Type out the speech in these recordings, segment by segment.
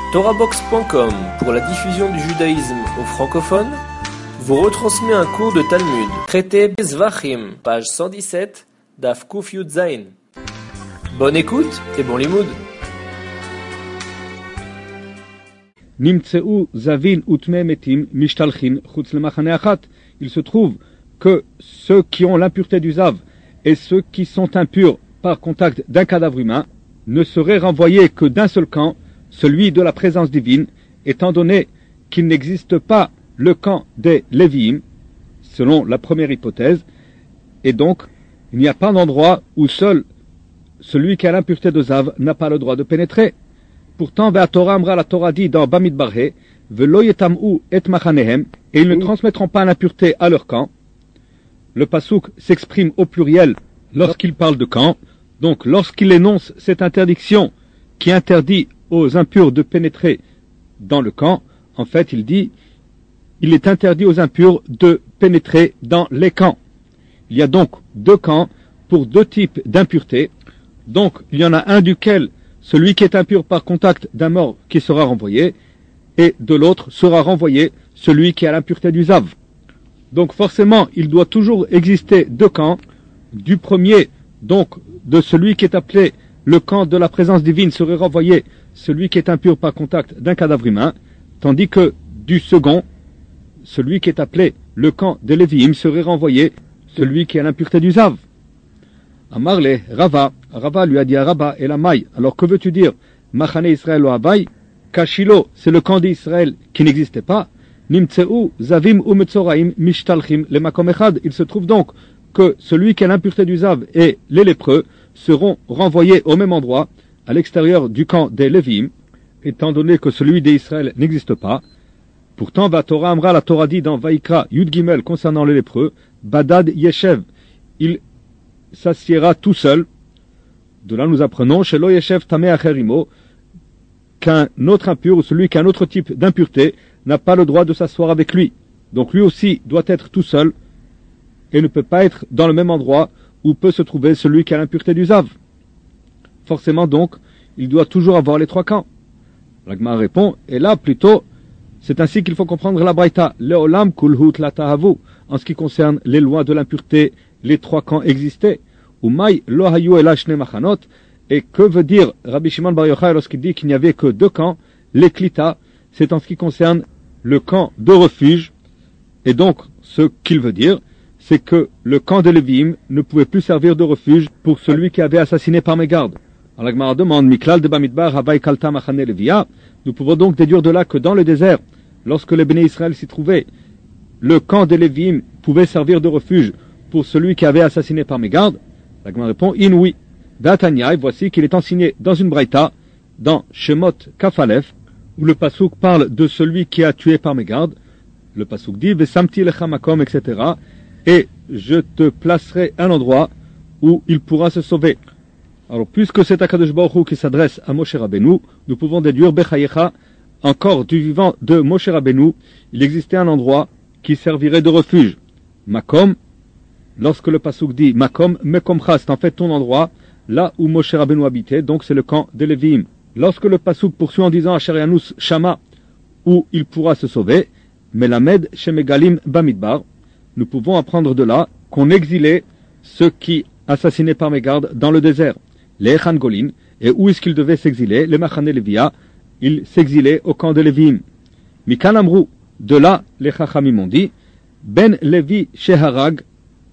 TorahBox.com, pour la diffusion du judaïsme aux francophones, vous retransmet un cours de Talmud, traité Zvachim, page 117, Daf Kuf Yud Zayin. Bonne écoute et bon limoud. Nimtseu zavin utme metim mishtalchin chutz lemachane achat. Il se trouve que ceux qui ont l'impureté du zav et ceux qui sont impurs par contact d'un cadavre humain ne seraient renvoyés que d'un seul camp, celui de la présence divine, étant donné qu'il n'existe pas le camp des Lévi'im, selon la première hypothèse, et donc il n'y a pas d'endroit où seul celui qui a l'impureté de zav n'a pas le droit de pénétrer. Pourtant, la Torah dit dans Bamidbarhe, Velo yetam'u et machanehem, et ils ne transmettront pas l'impureté à leur camp. Le pasouk s'exprime au pluriel lorsqu'il parle de camp. Donc, lorsqu'il énonce cette interdiction qui interdit aux impurs de pénétrer dans le camp, en fait, il dit, il est interdit aux impurs de pénétrer dans les camps. Il y a donc deux camps pour deux types d'impureté. Donc, il y en a un duquel celui qui est impur par contact d'un mort qui sera renvoyé, et de l'autre sera renvoyé celui qui a l'impureté du zav. Donc forcément, il doit toujours exister deux camps. Du premier, donc de celui qui est appelé le camp de la présence divine, serait renvoyé celui qui est impur par contact d'un cadavre humain, tandis que du second, celui qui est appelé le camp des Lévi'im, serait renvoyé celui qui a l'impureté du zav. Amarle, Rava lui a dit à Rabba et la maille, alors que veux-tu dire Machane Israël ou Havaï, Kashilo, c'est le camp d'Israël qui n'existait pas. Nimtseu, Zavim ou Metzoraim, Mishtalchim, le Makom Echad. Il se trouve donc que celui qui a l'impureté du zav et les lépreux seront renvoyés au même endroit, à l'extérieur du camp des Lévi'im, étant donné que celui d'Israël n'existe pas. Pourtant, la Torah dit dans Vaikra Yud Gimel concernant les lépreux, Badad Yeshev, il s'assiera tout seul. De là nous apprenons chez Lo Yeshev Tameh Acherimo qu'un autre impur ou celui qui a un autre type d'impureté n'a pas le droit de s'asseoir avec lui. Donc lui aussi doit être tout seul et ne peut pas être dans le même endroit où peut se trouver celui qui a l'impureté du zav. Forcément donc, il doit toujours avoir les trois camps. L'Agma répond, et là plutôt, c'est ainsi qu'il faut comprendre la Braïta. Leolam kulhut la tahavu. En ce qui concerne les lois de l'impureté, les trois camps existaient. Umay lo hayu ela shne machanot. Et que veut dire Rabbi Shimon Bar Yochai lorsqu'il dit qu'il n'y avait que deux camps? Les klita, c'est en ce qui concerne le camp de refuge. Et donc, ce qu'il veut dire, c'est que le camp de Lévi'im ne pouvait plus servir de refuge pour celui qui avait assassiné par mégarde. Alors la Gemara demande, Miklal de Bamidbar Havai Kalta Machane Levia. Nous pouvons donc déduire de là que dans le désert, lorsque les béné Israël s'y trouvaient, le camp de Lévi'im pouvait servir de refuge pour celui qui avait assassiné par mégarde. La Gemara répond, oui. D'Atania, et voici qu'il est enseigné dans une braïta, dans Shemot Kafalef, où le pasouk parle de celui qui a tué par mégarde. Le pasouk dit, Vesamti lecha makom, etc. Et je te placerai un endroit où il pourra se sauver. Alors, puisque c'est Akadosh Baruch Hu qui s'adresse à Moshe Rabbeinu, nous pouvons déduire Bechayecha, encore du vivant de Moshe Rabbeinu, il existait un endroit qui servirait de refuge. Makom, lorsque le pasouk dit Makom, Mekomcha, c'est en fait ton endroit, là où Moshe Rabbeinu habitait, donc c'est le camp de Lévi'im. Lorsque le pasouk poursuit en disant Asher Yanus Shama, où il pourra se sauver, Melamed Shemegalim Bamidbar, nous pouvons apprendre de là qu'on exilait ceux qui assassinaient par mégarde dans le désert, les Echan Golin, et où est-ce qu'ils devaient s'exiler? Les Machane Levia, ils s'exilaient au camp de Lévi'im. Mikan Amrou, de là, les Chachamim ont dit, Ben Levi Sheharag,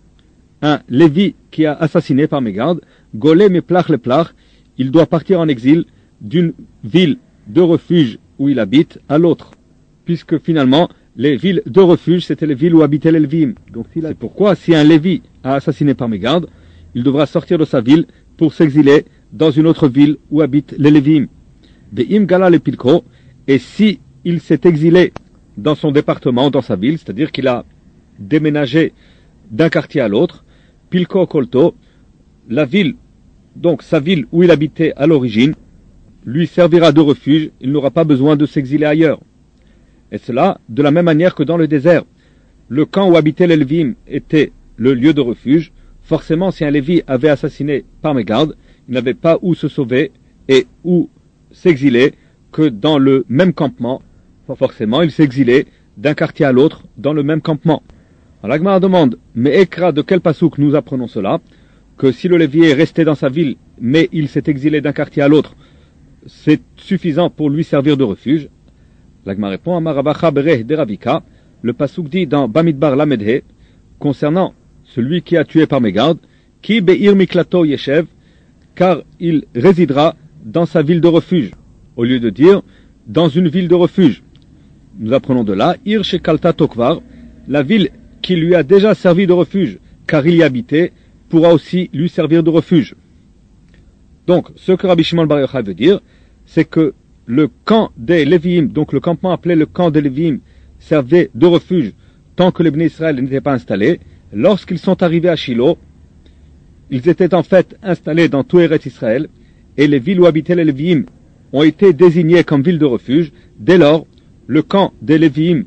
un Lévi qui a assassiné par mégarde, Golé Meplach Leplach, il doit partir en exil d'une ville de refuge où il habite à l'autre. Puisque finalement, les villes de refuge, c'était les villes où habitaient les Lévi'im. Donc c'est pourquoi, si un Lévi a assassiné par mégarde, il devra sortir de sa ville pour s'exiler dans une autre ville où habitent les Lévi'im. Ve'im Gala le Pilko, et si il s'est exilé dans son département, dans sa ville, c'est-à-dire qu'il a déménagé d'un quartier à l'autre, Pilko Kolto, la ville, donc sa ville où il habitait à l'origine, lui servira de refuge, il n'aura pas besoin de s'exiler ailleurs. Et cela, de la même manière que dans le désert, le camp où habitaient les Lévi'im était le lieu de refuge. Forcément, si un Lévi avait assassiné par mégarde, il n'avait pas où se sauver et où s'exiler, que dans le même campement. Forcément, il s'exilait d'un quartier à l'autre dans le même campement. Alors la Gemara demande, mais Ekra, de quel pasouk nous apprenons cela? Que si le Lévi est resté dans sa ville, mais il s'est exilé d'un quartier à l'autre, c'est suffisant pour lui servir de refuge. La Gemara répond, Amarabacha bereh de Ravika, le pasouk dit dans Bamidbar Lamedhe, concernant celui qui a tué par mégarde, Ki be'ir miklato yeshev, car il résidera dans sa ville de refuge, au lieu de dire dans une ville de refuge. Nous apprenons de là, Ir shekalta tokvar, la ville qui lui a déjà servi de refuge, car il y habitait, pourra aussi lui servir de refuge. Donc, ce que Rabbi Shimon Bar Yochai veut dire, c'est que le camp des Lévi'im, donc le campement appelé le camp des Lévi'im, servait de refuge tant que les Bnei Israël n'étaient pas installés. Lorsqu'ils sont arrivés à Shiloh, ils étaient en fait installés dans tout Eretz Israël, et les villes où habitaient les Lévi'im ont été désignées comme villes de refuge. Dès lors, le camp des Lévi'im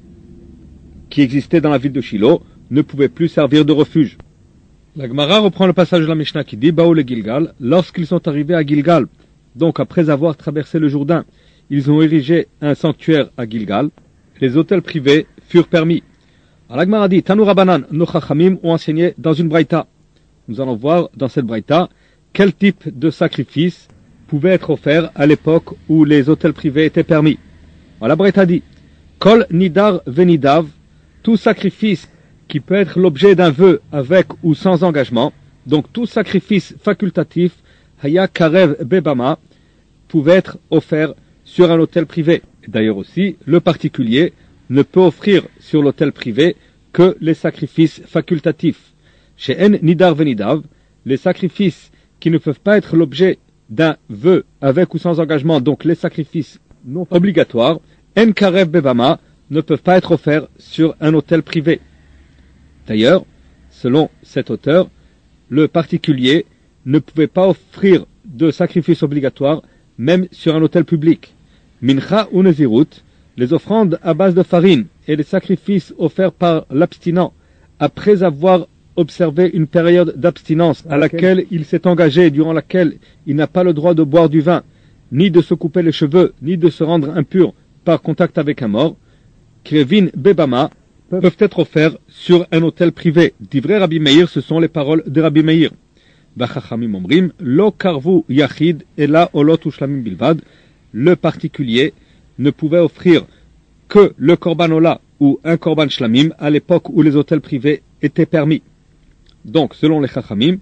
qui existait dans la ville de Shiloh ne pouvait plus servir de refuge. La Gemara reprend le passage de la Mishnah qui dit Baou le Gilgal, lorsqu'ils sont arrivés à Gilgal, donc après avoir traversé le Jourdain, ils ont érigé un sanctuaire à Gilgal, les hôtels privés furent permis. Alors la Gemara dit Tanu Rabbanan, nos Chachamim ont enseigné dans une braïta. Nous allons voir dans cette braïta quel type de sacrifice pouvait être offert à l'époque où les hôtels privés étaient permis. Alors la braïta dit Kol nidar venidav, tout sacrifice qui peut être l'objet d'un vœu avec ou sans engagement, donc tout sacrifice facultatif, haya karev bebama, pouvait être offert sur un hôtel privé. D'ailleurs aussi, le particulier ne peut offrir sur l'hôtel privé que les sacrifices facultatifs. Chez En Nidar Venidav, les sacrifices qui ne peuvent pas être l'objet d'un vœu avec ou sans engagement, donc les sacrifices non obligatoires, En Karev Bebama, ne peuvent pas être offerts sur un hôtel privé. D'ailleurs, selon cet auteur, le particulier ne pouvait pas offrir de sacrifices obligatoires même sur un hôtel public. Mincha ou Nezirut, les offrandes à base de farine et les sacrifices offerts par l'abstinent après avoir observé une période d'abstinence à laquelle il s'est engagé et durant laquelle il n'a pas le droit de boire du vin, ni de se couper les cheveux, ni de se rendre impur par contact avec un mort, Krevin Bebama, peuvent être offerts sur un hôtel privé. Divrei Rabbi Meir, ce sont les paroles de Rabbi Meir. Bachachamim omrim, lo karvu yachid ela olot ushlamim bilvad, le particulier ne pouvait offrir que le korban ola ou un korban shlamim à l'époque où les hôtels privés étaient permis. Donc, selon les chachamim,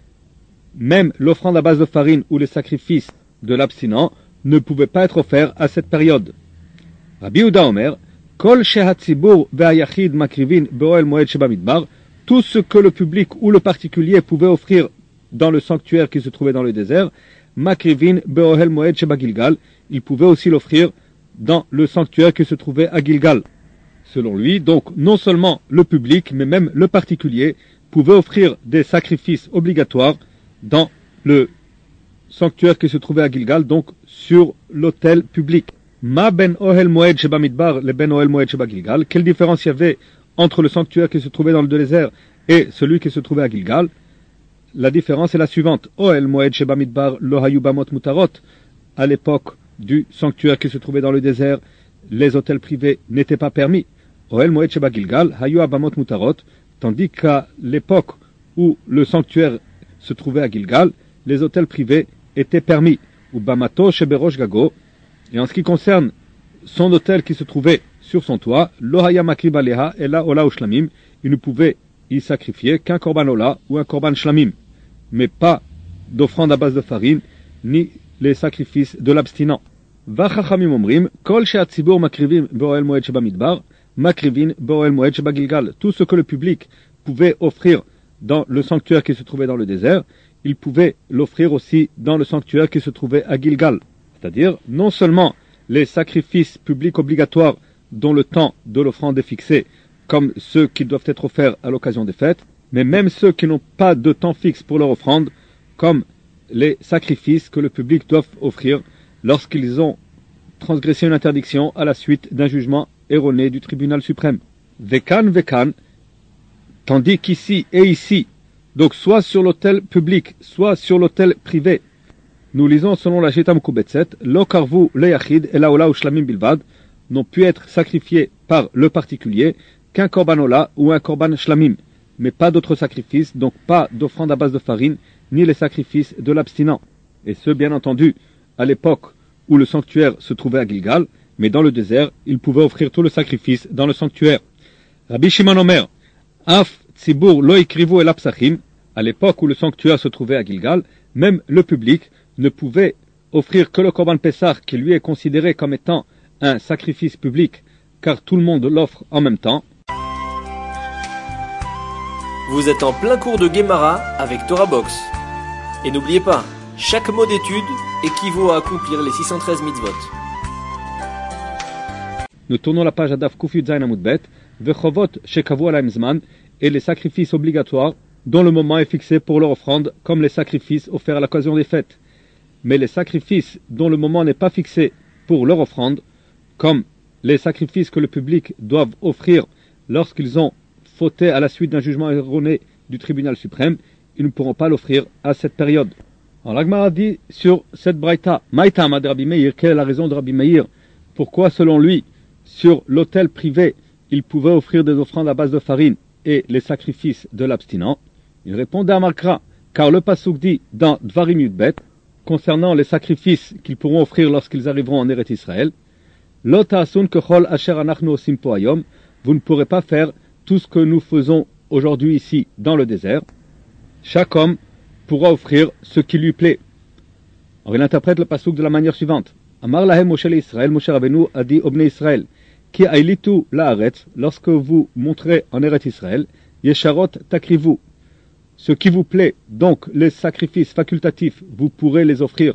même l'offrande à base de farine ou les sacrifices de l'abstinent ne pouvaient pas être offerts à cette période. Rabbi Yehuda Omer, Kol shehatzibur ve'ayachid makrivin be'oel moed shebamidbar, tout ce que le public ou le particulier pouvait offrir dans le sanctuaire qui se trouvait dans le désert, makrivin be'oel moed shebagilgal, il pouvait aussi l'offrir dans le sanctuaire qui se trouvait à Gilgal. Selon lui, donc, non seulement le public, mais même le particulier pouvait offrir des sacrifices obligatoires dans le sanctuaire qui se trouvait à Gilgal, donc sur l'autel public. Ma ben ohel moed sheba midbar le ben ohel moed sheba Gilgal. Quelle différence il y avait entre le sanctuaire qui se trouvait dans le désert et celui qui se trouvait à Gilgal? La différence est la suivante. Ohel moed sheba midbar lo hayu bamot mutarot. À l'époque du sanctuaire qui se trouvait dans le désert, les hôtels privés n'étaient pas permis. Ohel moed sheba Gilgal hayu abamot mutarot. Tandis qu'à l'époque où le sanctuaire se trouvait à Gilgal, les hôtels privés étaient permis. Ou bamato sheberosh gago. Et en ce qui concerne son hôtel qui se trouvait sur son toit, Lohaya makrib aleha ela ola ushlamim, il ne pouvait y sacrifier qu'un korban ola ou un korban shlamim, mais pas d'offrande à base de farine, ni les sacrifices de l'abstinent. Vachachamim omrim, kol she'atzibur makrivim be'oel moed sheba midbar, makrivin be'oel moed sheba Gilgal. Tout ce que le public pouvait offrir dans le sanctuaire qui se trouvait dans le désert, il pouvait l'offrir aussi dans le sanctuaire qui se trouvait à Gilgal. C'est-à-dire, non seulement les sacrifices publics obligatoires dont le temps de l'offrande est fixé, comme ceux qui doivent être offerts à l'occasion des fêtes, mais même ceux qui n'ont pas de temps fixe pour leur offrande, comme les sacrifices que le public doit offrir lorsqu'ils ont transgressé une interdiction à la suite d'un jugement erroné du tribunal suprême. Vekan, tandis qu'ici et ici, donc soit sur l'autel public, soit sur l'autel privé, Nous lisons selon la Shita Mekubetset, Lo karvu le yachid ela ola ou shlamim bilvad, n'ont pu être sacrifiés par le particulier qu'un korban ola ou un korban shlamim, mais pas d'autres sacrifices, donc pas d'offrande à base de farine, ni les sacrifices de l'abstinent. Et ce, bien entendu, à l'époque où le sanctuaire se trouvait à Gilgal, mais dans le désert, il pouvait offrir tout le sacrifice dans le sanctuaire. Rabbi Shimon Omer, Af tzibur lo ikrivu el apsachim, à l'époque où le sanctuaire se trouvait à Gilgal, même le public ne pouvait offrir que le korban Pessah qui lui est considéré comme étant un sacrifice public, car tout le monde l'offre en même temps. Vous êtes en plein cours de Gemara avec Torah Box. Et n'oubliez pas, chaque mot d'étude équivaut à accomplir les 613 mitzvot. Nous tournons la page à Daf Kuf Yud Zayin Amud Bet, Vechovot Shekavu Alaim Zman, et les sacrifices obligatoires dont le moment est fixé pour leur offrande, comme les sacrifices offerts à l'occasion des fêtes. Mais les sacrifices dont le moment n'est pas fixé pour leur offrande, comme les sacrifices que le public doit offrir lorsqu'ils ont fauté à la suite d'un jugement erroné du tribunal suprême, ils ne pourront pas l'offrir à cette période. Alors l'Agmara dit sur cette braïta, Maïta Amad Rabbi Meir, quelle est la raison de Rabbi Meir? Pourquoi, selon lui, sur l'autel privé, il pouvait offrir des offrandes à base de farine et les sacrifices de l'abstinent? Il répondait à Markra, car le pasuk dit dans Dvarim Yudbet, concernant les sacrifices qu'ils pourront offrir lorsqu'ils arriveront en Eretz Israël, Lo ta'asun kechol asher anachnu osim po hayom, vous ne pourrez pas faire tout ce que nous faisons aujourd'hui ici dans le désert. Chaque homme pourra offrir ce qui lui plaît. Alors il interprète le pasuk de la manière suivante. Amar lahem Moshe l'Israël, Moshe Rabbeinu a dit au Bnei Israël, Ki ailitu la'aretz, lorsque vous monterez en Eretz Israël, Yesharot takrivu, ce qui vous plaît, donc les sacrifices facultatifs, vous pourrez les offrir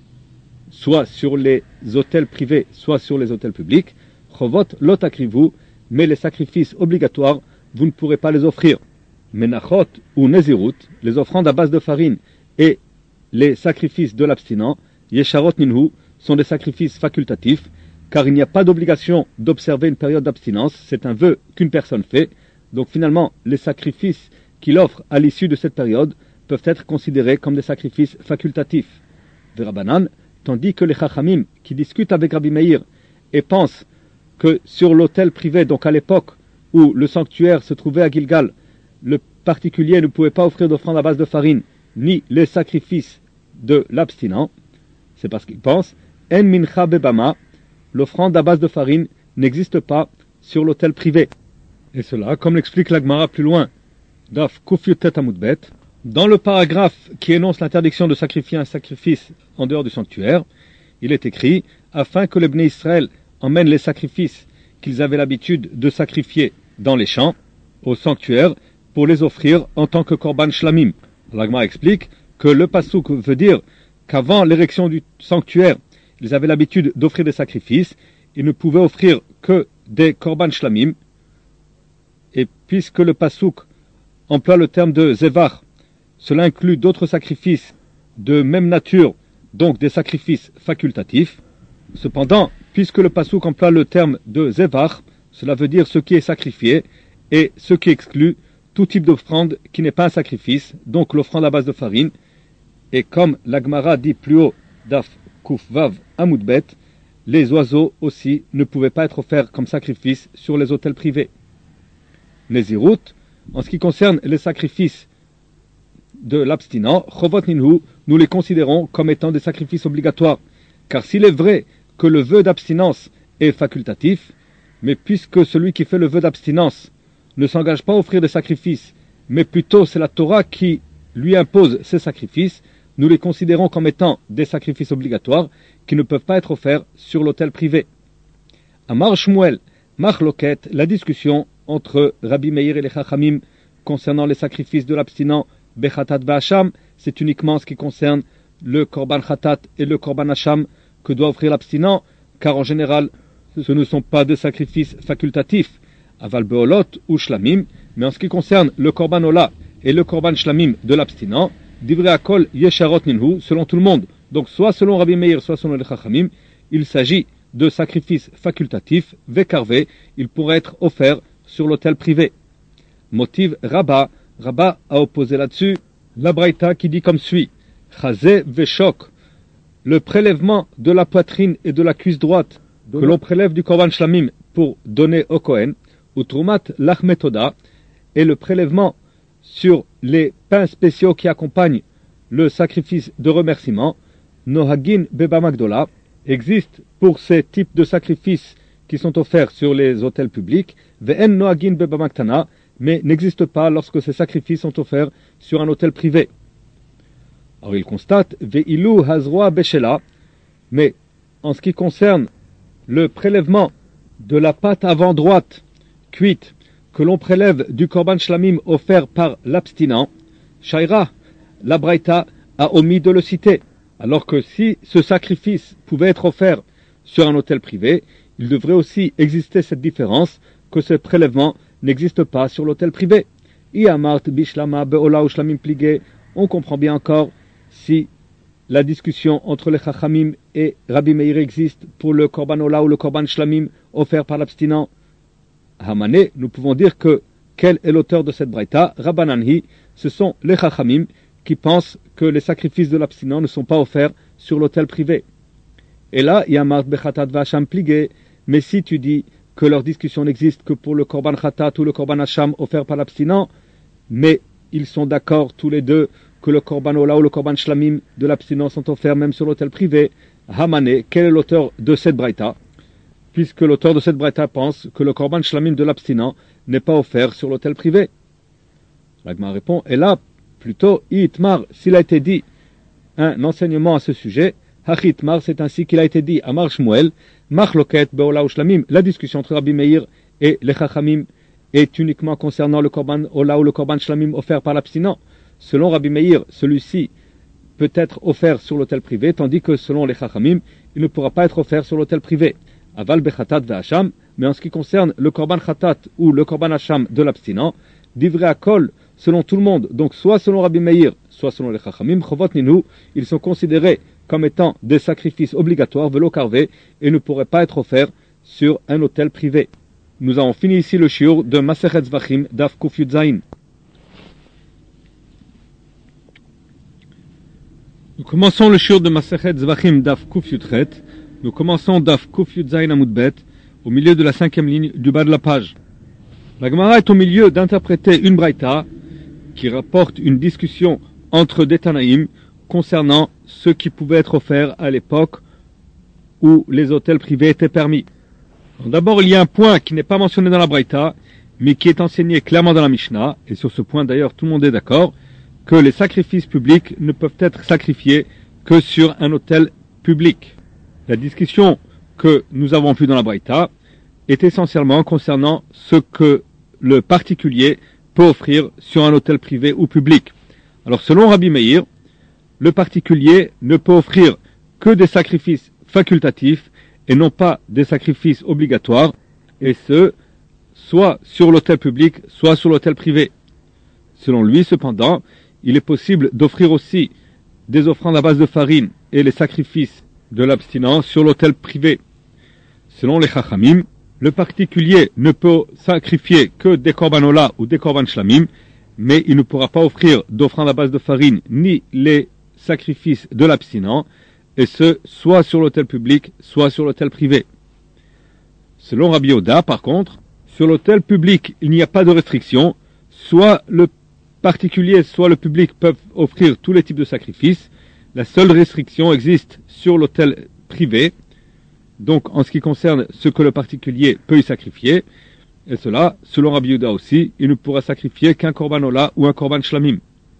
soit sur les autels privés, soit sur les autels publics. Chovot lo takrivu, mais les sacrifices obligatoires, vous ne pourrez pas les offrir. Menachot ou Nezirut, les offrandes à base de farine et les sacrifices de l'abstinent, Yesharot Ninhu, sont des sacrifices facultatifs, car il n'y a pas d'obligation d'observer une période d'abstinence, c'est un vœu qu'une personne fait. Donc finalement, les sacrifices qu'il offre à l'issue de cette période peuvent être considérés comme des sacrifices facultatifs. Verabanan, tandis que les Chachamim qui discutent avec Rabbi Meir et pensent que sur l'autel privé, donc à l'époque où le sanctuaire se trouvait à Gilgal, le particulier ne pouvait pas offrir d'offrande à base de farine, ni les sacrifices de l'abstinent, c'est parce qu'ils pensent, En mincha bebama, l'offrande à base de farine n'existe pas sur l'autel privé. Et cela, comme l'explique l'Agmara plus loin, Daf Kuf Yutet Amud Bet, dans le paragraphe qui énonce l'interdiction de sacrifier un sacrifice en dehors du sanctuaire, il est écrit, afin que les Bnei Israël emmènent les sacrifices qu'ils avaient l'habitude de sacrifier dans les champs, au sanctuaire, pour les offrir en tant que korban shlamim. L'Agmara explique que le pasuk veut dire qu'avant l'érection du sanctuaire, ils avaient l'habitude d'offrir des sacrifices, ils ne pouvaient offrir que des korban shlamim, et puisque le pasuk emploie le terme de zevach, cela inclut d'autres sacrifices de même nature, donc des sacrifices facultatifs. Cependant, puisque le pasuk emploie le terme de zevach, cela veut dire ce qui est sacrifié et ce qui exclut tout type d'offrande qui n'est pas un sacrifice, donc l'offrande à base de farine. Et comme l'Agmara dit plus haut, Daf Kuf Vav Amud Bet, les oiseaux aussi ne pouvaient pas être offerts comme sacrifice sur les autels privés. Les Zirut, en ce qui concerne les sacrifices de l'abstinent, Chovot Ninhu, nous les considérons comme étant des sacrifices obligatoires. Car s'il est vrai que le vœu d'abstinence est facultatif, mais puisque celui qui fait le vœu d'abstinence ne s'engage pas à offrir des sacrifices, mais plutôt c'est la Torah qui lui impose ces sacrifices, nous les considérons comme étant des sacrifices obligatoires qui ne peuvent pas être offerts sur l'autel privé. Amar Shmuel, Machloket, la discussion entre Rabbi Meir et les Chachamim concernant les sacrifices de l'abstinent Bechatat V'Hacham, c'est uniquement ce qui concerne le Korban Chatat et le Korban Hacham que doit offrir l'abstinent, car en général, ce ne sont pas des sacrifices facultatifs, Aval Beolot ou Shlamim, mais en ce qui concerne le Korban Ola et le Korban Shlamim de l'abstinent, Divrei Akol Yesharot Ninhu, selon tout le monde, donc soit selon Rabbi Meir, soit selon les Chachamim, il s'agit de sacrifices facultatifs, Vekarve, ils pourraient être offerts sur l'autel privé. Motiv Rabba, Rabba a opposé là-dessus la Braïta qui dit comme suit, Chazé Veshok, le prélèvement de la poitrine et de la cuisse droite que l'on prélève du Korban Shlamim pour donner au Kohen, ou Trumat Lachmetoda, et le prélèvement sur les pains spéciaux qui accompagnent le sacrifice de remerciement, Nohagin Beba Magdola, existe pour ces types de sacrifices qui sont offerts sur les autels publics, Ve'en Nohagin Beba Magtana, mais n'existe pas lorsque ces sacrifices sont offerts sur un autel privé. Alors il constate Ve'ilu Hazroa Beshela, mais en ce qui concerne le prélèvement de la pâte avant droite cuite que l'on prélève du Korban Shlamim offert par l'abstinent, Shaira, la Braïta a omis de le citer, alors que si ce sacrifice pouvait être offert sur un autel privé, il devrait aussi exister cette différence que ce prélèvement n'existe pas sur l'autel privé. Iamart bishlama beola ou shlamim pligé, on comprend bien encore si la discussion entre les Chachamim et Rabbi Meir existe pour le Korban Ola ou le Korban Shlamim offert par l'abstinent. Hamane, nous pouvons dire que quel est l'auteur de cette braïta? Rabbananhi, ce sont les Chachamim qui pensent que les sacrifices de l'abstinent ne sont pas offerts sur l'autel privé. Et là, Yamart bechatat vacham pligé, mais si tu dis que leur discussion n'existe que pour le Korban Khatat ou le Korban Hacham offert par l'abstinent, mais ils sont d'accord tous les deux que le Korban Ola ou le Korban Shlamim de l'abstinent sont offerts même sur l'autel privé. Hamane, quel est l'auteur de cette braïta? Puisque l'auteur de cette braïta pense que le Korban Shlamim de l'abstinent n'est pas offert sur l'autel privé. L'Agma répond, et là, plutôt, Itmar, s'il a été dit un enseignement à ce sujet, Hachitmar, c'est ainsi qu'il a été dit, Amar Shmuel, Machloket Beola ou Shlamim, la discussion entre Rabbi Meir et les Chachamim est uniquement concernant le Korban Ola ou le Korban Shlamim offert par l'abstinent. Selon Rabbi Meir, celui-ci peut être offert sur l'autel privé, tandis que selon les Chachamim, il ne pourra pas être offert sur l'autel privé. Aval bechatat ve'hacham, mais en ce qui concerne le Korban Khatat ou le Korban Hacham de l'abstinent, divrei akol, selon tout le monde, donc soit selon Rabbi Meir, soit selon les Chachamim, chovot ninu, ils sont considérés comme étant des sacrifices obligatoires, velo carvé, et ne pourraient pas être offerts sur un autel privé. Nous avons fini ici le shiur de Masechet Zvachim Daf Kuf Yud Zayin. Nous commençons le shiur de Masechet Zvachim Daf Kuf Yudchet. Nous commençons Daf Kuf Yud Zayin Amud Bet, au milieu de la 5e ligne du bas de la page. La Gemara est au milieu d'interpréter une braïta qui rapporte une discussion entre des Tanaïm concernant ce qui pouvait être offert à l'époque où les autels privés étaient permis. D'abord, il y a un point qui n'est pas mentionné dans la braïta, mais qui est enseigné clairement dans la Mishnah, et sur ce point d'ailleurs tout le monde est d'accord, que les sacrifices publics ne peuvent être sacrifiés que sur un autel public. La discussion que nous avons vue dans la braïta est essentiellement concernant ce que le particulier peut offrir sur un autel privé ou public. Alors selon Rabbi Meir, le particulier ne peut offrir que des sacrifices facultatifs et non pas des sacrifices obligatoires, et ce, soit sur l'autel public, soit sur l'autel privé. Selon lui, cependant, il est possible d'offrir aussi des offrandes à base de farine et les sacrifices de l'abstinence sur l'autel privé. Selon les Chachamim, le particulier ne peut sacrifier que des Korban Ola ou des Korban Shlamim, mais il ne pourra pas offrir d'offrandes à base de farine ni les sacrifices de l'abstinent, et ce, soit sur l'autel public, soit sur l'autel privé. Selon Rabbi Oda, par contre, sur l'autel public, il n'y a pas de restriction, soit le particulier, soit le public peuvent offrir tous les types de sacrifices. La seule restriction existe sur l'autel privé, donc en ce qui concerne ce que le particulier peut y sacrifier, et cela, selon Rabbi Yehuda aussi, il ne pourra sacrifier qu'un Korban Ola ou un Korban Shlamim.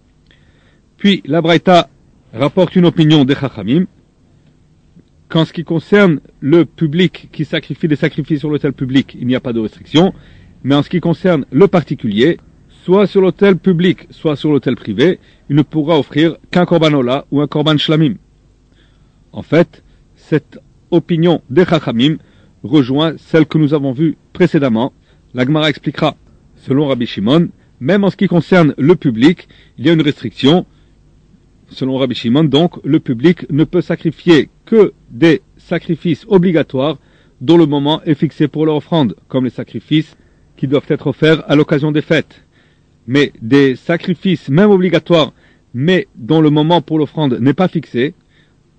Puis la Braïta rapporte une opinion des Chachamim, qu'en ce qui concerne le public qui sacrifie des sacrifices sur l'autel public, il n'y a pas de restriction, mais en ce qui concerne le particulier, soit sur l'autel public, soit sur l'autel privé, il ne pourra offrir qu'un Korban Ola ou un Korban Shlamim. En fait, cette opinion des Chachamim rejoint celle que nous avons vue précédemment. La Gemara expliquera. Selon Rabbi Shimon, même en ce qui concerne le public, il y a une restriction. Selon Rabbi Shimon, donc, le public ne peut sacrifier que des sacrifices obligatoires dont le moment est fixé pour leur offrande, comme les sacrifices qui doivent être offerts à l'occasion des fêtes. Mais des sacrifices, même obligatoires, mais dont le moment pour l'offrande n'est pas fixé,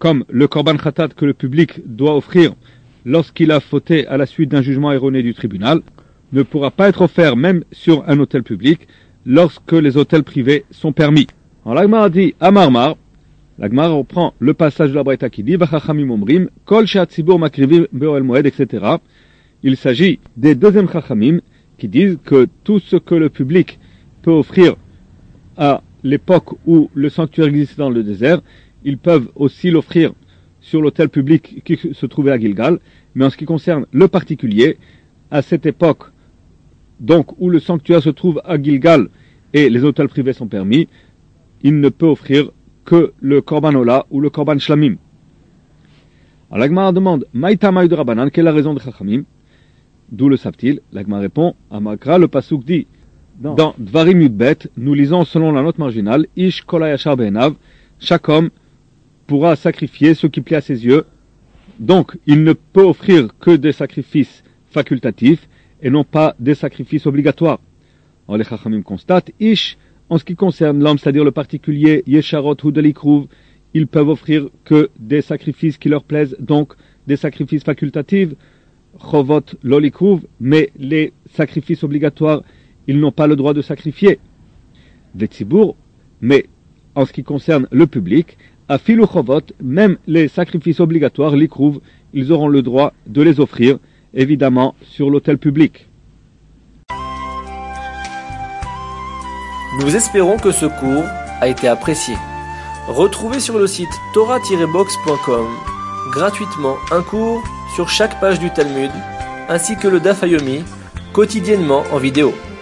comme le korban khatat que le public doit offrir lorsqu'il a fauté à la suite d'un jugement erroné du tribunal, ne pourra pas être offert même sur un autel public lorsque les autels privés sont permis. Alors l'Agmara dit Amarmar, l'Agmara reprend le passage de la Braïta qui dit Vachachamim omrim, kol she'atzibur makrivim be'oel moed, etc. Il s'agit des deuxièmes Chachamim qui disent que tout ce que le public peut offrir à l'époque où le sanctuaire existait dans le désert, ils peuvent aussi l'offrir sur l'autel public qui se trouvait à Gilgal. Mais en ce qui concerne le particulier, à cette époque, donc où le sanctuaire se trouve à Gilgal et les autels privés sont permis, il ne peut offrir que le korban ola ou le korban shlamim. Alors l'Agmara demande Maïta maï de Rabbanan, quelle est la raison de Chachamim? D'où le savent-ils? L'Agmara répond Amakra, le pasuk dit dans Dvarim Yudbet, nous lisons selon la note marginale Ish kol hayashar be'enav, chaque homme pourra sacrifier ce qui plaît à ses yeux. Donc il ne peut offrir que des sacrifices facultatifs et non pas des sacrifices obligatoires. Alors les Chachamim constatent Ish, en ce qui concerne l'homme, c'est-à-dire le particulier, Yesharot ou Delikrouv, ils peuvent offrir que des sacrifices qui leur plaisent, donc des sacrifices facultatifs, Chovot Lolikrouv, mais les sacrifices obligatoires, ils n'ont pas le droit de sacrifier. Vetzibour, mais en ce qui concerne le public, Afilu Chovot, même les sacrifices obligatoires, Likrouv, ils auront le droit de les offrir, évidemment, sur l'autel public. Nous espérons que ce cours a été apprécié. Retrouvez sur le site torah-box.com gratuitement un cours sur chaque page du Talmud, ainsi que le Daf Yomi, quotidiennement en vidéo.